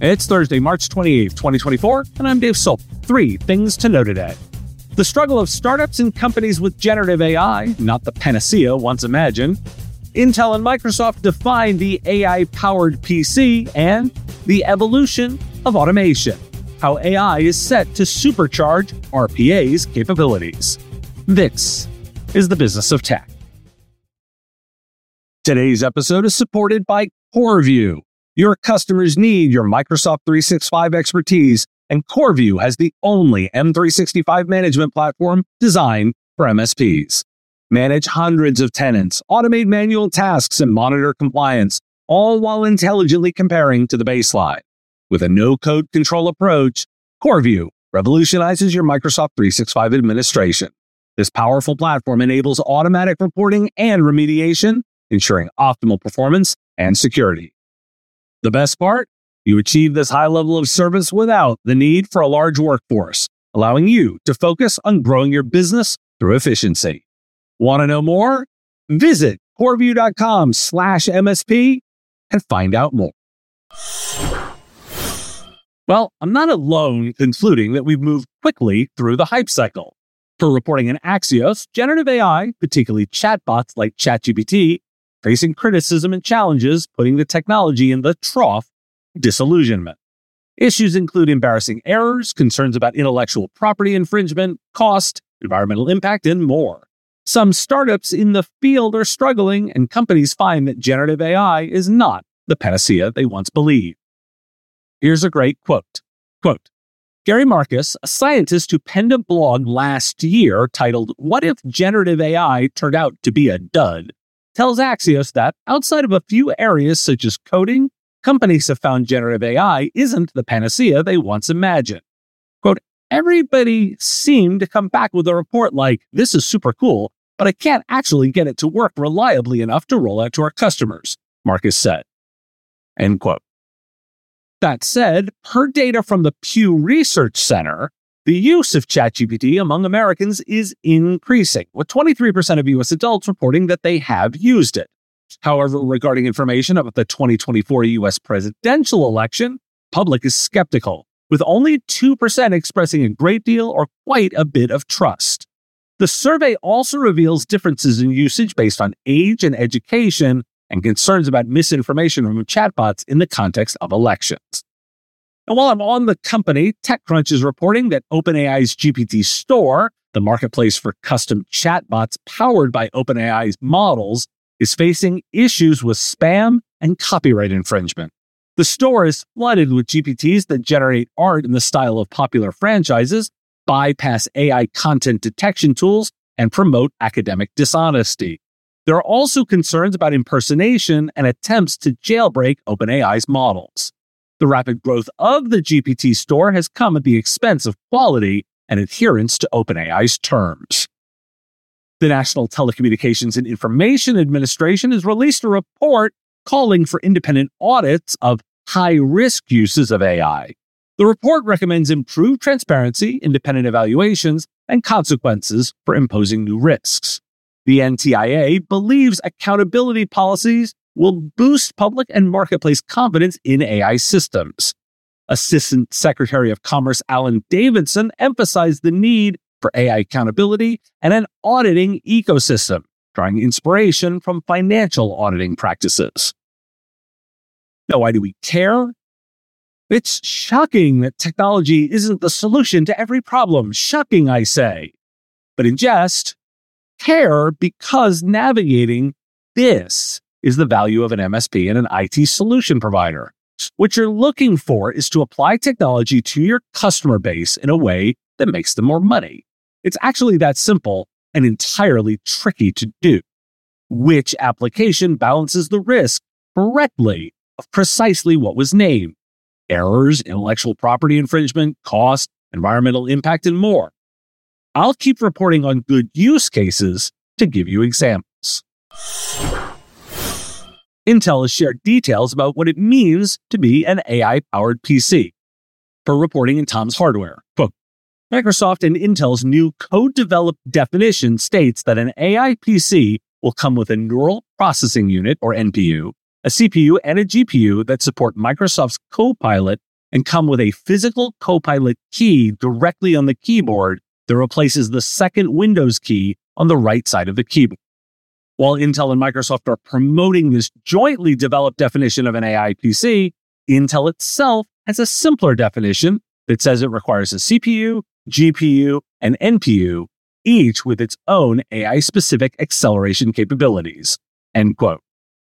It's Thursday, March 28th, 2024, and I'm Dave Soap. 3 things to know today. The struggle of startups and companies with generative AI, not the panacea once imagined. Intel and Microsoft define the AI-powered PC, and the evolution of automation. How AI is set to supercharge RPA's capabilities. This is the Business of Tech. Today's episode is supported by CoreView. Your customers need your Microsoft 365 expertise, and CoreView has the only M365 management platform designed for MSPs. Manage hundreds of tenants, automate manual tasks, and monitor compliance, all while intelligently comparing to the baseline. With a no-code control approach, CoreView revolutionizes your Microsoft 365 administration. This powerful platform enables automatic reporting and remediation, ensuring optimal performance and security. The best part? You achieve this high level of service without the need for a large workforce, allowing you to focus on growing your business through efficiency. Want to know more? Visit coreview.com/MSP and find out more. Well, I'm not alone concluding that we've moved quickly through the hype cycle. Per reporting in Axios, generative AI, particularly chatbots like ChatGPT, facing criticism and challenges, putting the technology in the trough of disillusionment. Issues include embarrassing errors, concerns about intellectual property infringement, cost, environmental impact, and more. Some startups in the field are struggling, and companies find that generative AI is not the panacea they once believed. Here's a great quote. Gary Marcus, a scientist who penned a blog last year titled, "What if generative AI turned out to be a dud?" tells Axios that, outside of a few areas such as coding, companies have found generative AI isn't the panacea they once imagined. Quote, "Everybody seemed to come back with a report like, 'This is super cool, but I can't actually get it to work reliably enough to roll out to our customers,'" Marcus said. End quote. That said, per data from the Pew Research Center, the use of ChatGPT among Americans is increasing, with 23% of U.S. adults reporting that they have used it. However, regarding information about the 2024 U.S. presidential election, public is skeptical, with only 2% expressing a great deal or quite a bit of trust. The survey also reveals differences in usage based on age and education, and concerns about misinformation from chatbots in the context of elections. And while I'm on the company, TechCrunch is reporting that OpenAI's GPT Store, the marketplace for custom chatbots powered by OpenAI's models, is facing issues with spam and copyright infringement. The store is flooded with GPTs that generate art in the style of popular franchises, bypass AI content detection tools, and promote academic dishonesty. There are also concerns about impersonation and attempts to jailbreak OpenAI's models. The rapid growth of the GPT store has come at the expense of quality and adherence to OpenAI's terms. The National Telecommunications and Information Administration has released a report calling for independent audits of high-risk uses of AI. The report recommends improved transparency, independent evaluations, and consequences for imposing new risks. The NTIA believes accountability policies will boost public and marketplace confidence in AI systems. Assistant Secretary of Commerce Alan Davidson emphasized the need for AI accountability and an auditing ecosystem, drawing inspiration from financial auditing practices. Now, why do we care? It's shocking that technology isn't the solution to every problem. Shocking, I say. But in jest, care because navigating this is the value of an MSP and an IT solution provider. What you're looking for is to apply technology to your customer base in a way that makes them more money. It's actually that simple and entirely tricky to do. Which application balances the risk correctly of precisely what was named? Errors, intellectual property infringement, cost, environmental impact, and more. I'll keep reporting on good use cases to give you examples. Intel has shared details about what it means to be an AI-powered PC. Per reporting in Tom's Hardware, quote, Microsoft and Intel's new code-developed definition states that an AI PC will come with a neural processing unit, or NPU, a CPU, and a GPU that support Microsoft's Copilot and come with a physical Copilot key directly on the keyboard that replaces the second Windows key on the right side of the keyboard. While Intel and Microsoft are promoting this jointly developed definition of an AI PC, Intel itself has a simpler definition that says it requires a CPU, GPU, and NPU, each with its own AI-specific acceleration capabilities. End quote.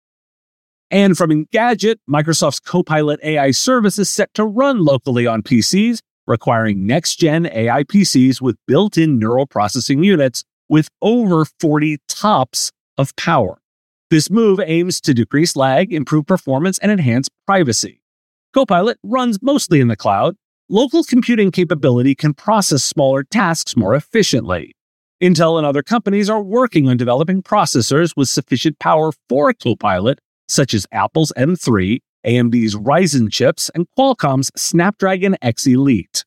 And from Engadget, Microsoft's Copilot AI service is set to run locally on PCs, requiring next-gen AI PCs with built-in neural processing units with over 40 TOPS of power. This move aims to decrease lag, improve performance, and enhance privacy. Copilot runs mostly in the cloud. Local computing capability can process smaller tasks more efficiently. Intel and other companies are working on developing processors with sufficient power for Copilot, such as Apple's M3, AMD's Ryzen chips, and Qualcomm's Snapdragon X Elite.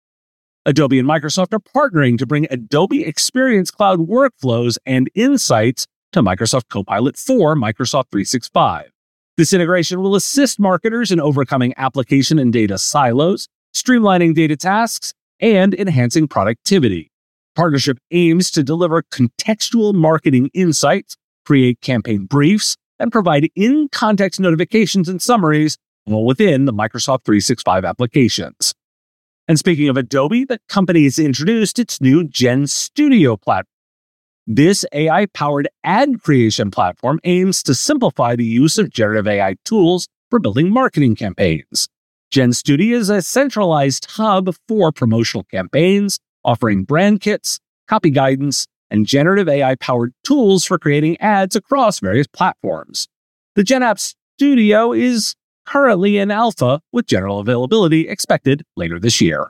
Adobe and Microsoft are partnering to bring Adobe Experience Cloud workflows and insights to Microsoft Copilot for Microsoft 365. This integration will assist marketers in overcoming application and data silos, streamlining data tasks, and enhancing productivity. Partnership aims to deliver contextual marketing insights, create campaign briefs, and provide in-context notifications and summaries all within the Microsoft 365 applications. And speaking of Adobe, the company has introduced its new GenStudio platform. This AI-powered ad creation platform aims to simplify the use of generative AI tools for building marketing campaigns. GenStudio is a centralized hub for promotional campaigns, offering brand kits, copy guidance, and generative AI-powered tools for creating ads across various platforms. The GenApp Studio is currently in alpha, with general availability expected later this year.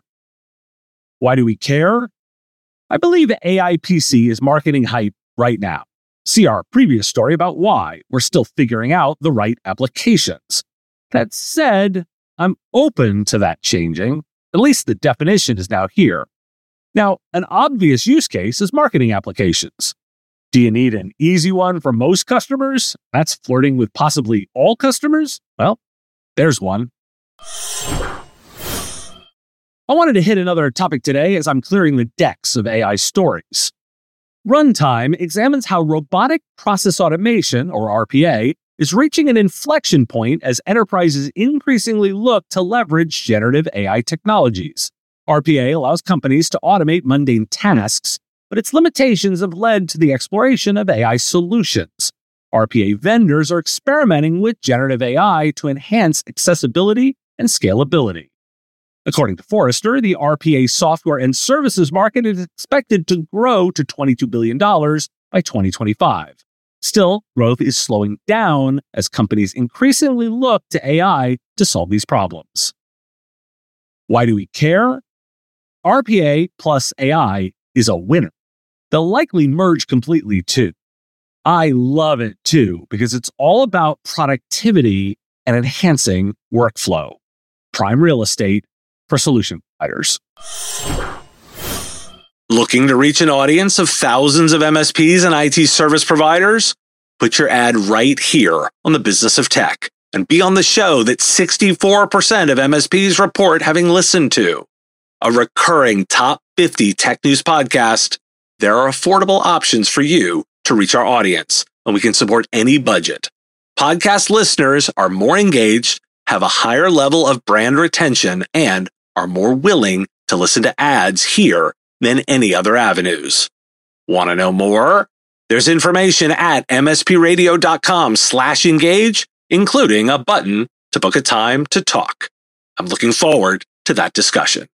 Why do we care? I believe AI PC is marketing hype right now. See our previous story about why we're still figuring out the right applications. That said, I'm open to that changing. At least the definition is now here. Now, an obvious use case is marketing applications. Do you need an easy one for most customers? That's flirting with possibly all customers? Well, there's one. I wanted to hit another topic today as I'm clearing the decks of AI stories. Runtime examines how robotic process automation, or RPA, is reaching an inflection point as enterprises increasingly look to leverage generative AI technologies. RPA allows companies to automate mundane tasks, but its limitations have led to the exploration of AI solutions. RPA vendors are experimenting with generative AI to enhance accessibility and scalability. According to Forrester, the RPA software and services market is expected to grow to $22 billion by 2025. Still, growth is slowing down as companies increasingly look to AI to solve these problems. Why do we care? RPA plus AI is a winner. They'll likely merge completely too. I love it too because it's all about productivity and enhancing workflow. Prime real estate for solution providers. Looking to reach an audience of thousands of MSPs and IT service providers? Put your ad right here on the Business of Tech and be on the show that 64% of MSPs report having listened to. A recurring top 50 tech news podcast. There are affordable options for you to reach our audience, and we can support any budget. Podcast listeners are more engaged, have a higher level of brand retention, and are more willing to listen to ads here than any other avenues. Want to know more? There's information at mspradio.com/engage, including a button to book a time to talk. I'm looking forward to that discussion.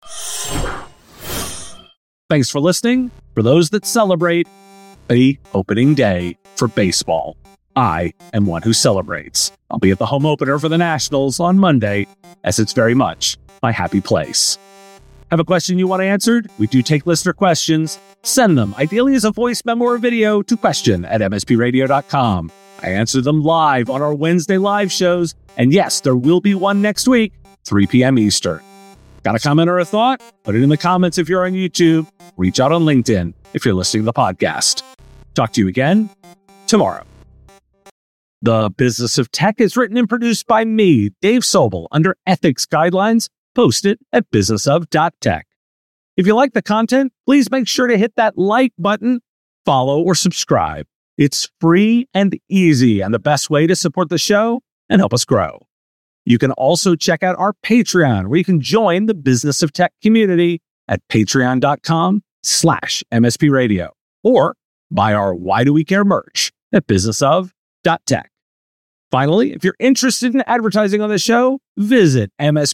Thanks for listening. For those that celebrate the opening day for baseball, I am one who celebrates. I'll be at the home opener for the Nationals on Monday, as it's very much my happy place. Have a question you want answered? We do take listener questions. Send them, ideally as a voice memo or video, to question@mspradio.com. I answer them live on our Wednesday live shows. And yes, there will be one next week, 3 p.m. Eastern. Got a comment or a thought? Put it in the comments if you're on YouTube. Reach out on LinkedIn if you're listening to the podcast. Talk to you again tomorrow. The Business of Tech is written and produced by me, Dave Sobel, under ethics guidelines posted at businessof.tech. If you like the content, please make sure to hit that like button, follow, or subscribe. It's free and easy and the best way to support the show and help us grow. You can also check out our Patreon, where you can join the Business of Tech community at patreon.com/MSP Radio, or buy our Why Do We Care merch at businessof.tech. Finally, if you're interested in advertising on the show, visit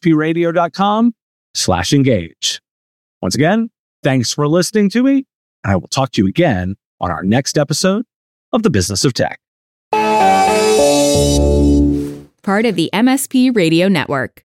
mspradio.com/engage. Once again, thanks for listening to me, and I will talk to you again on our next episode of The Business of Tech. Part of the MSP Radio Network.